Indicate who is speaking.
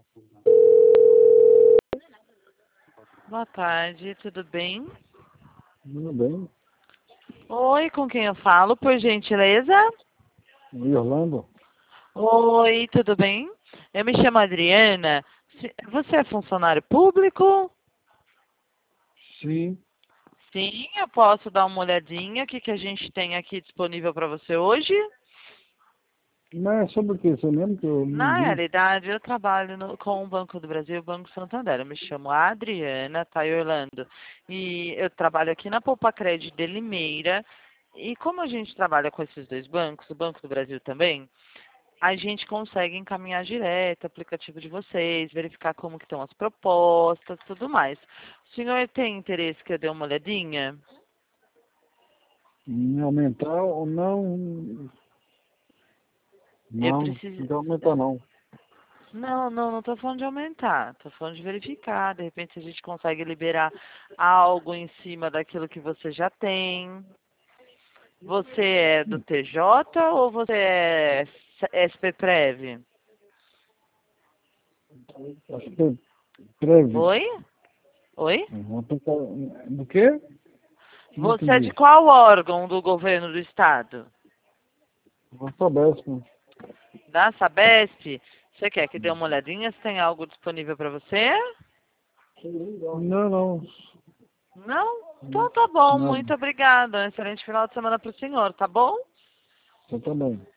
Speaker 1: Boa tarde, tudo bem?
Speaker 2: Tudo bem?
Speaker 1: Oi, com quem eu falo, por gentileza?
Speaker 2: E Orlando?
Speaker 1: Oi, tudo bem? Eu me chamo Adriana. Você é funcionário público?
Speaker 2: Sim.
Speaker 1: Sim, eu posso dar uma olhadinha. O que que a gente tem aqui disponível para você hoje?
Speaker 2: Mas é sobre o que? Você lembra que eu não
Speaker 1: Na
Speaker 2: vi?
Speaker 1: realidade, eu trabalho com o Banco do Brasil e o Banco Santander. Eu me chamo Adriana, tá, Orlando? E eu trabalho aqui na Poupa Cred de Limeira. E como a gente trabalha com esses dois bancos, o Banco do Brasil também, a gente consegue encaminhar direto o aplicativo de vocês, verificar como que estão as propostas, tudo mais. O senhor tem interesse que eu dê uma olhadinha?
Speaker 2: Em aumentar ou não?
Speaker 1: Eu
Speaker 2: Não,
Speaker 1: preciso.
Speaker 2: não quer aumentar não.
Speaker 1: Não tô falando de aumentar, tô falando de verificar. De repente a gente consegue liberar algo em cima daquilo que você já tem. Você é do TJ ou você é SP-Prev?
Speaker 2: Acho que é breve.
Speaker 1: Oi? Oi?
Speaker 2: Do quê? Não
Speaker 1: Você é de
Speaker 2: entendi.
Speaker 1: qual órgão do governo do estado?
Speaker 2: Não soubesse, né?
Speaker 1: Da Sabesp? Você quer que dê uma olhadinha se tem algo disponível para você?
Speaker 2: Não, não.
Speaker 1: Não? Então tá bom,
Speaker 2: Nada.
Speaker 1: muito obrigada. Um excelente final de semana para o senhor, tá bom?
Speaker 2: Você também.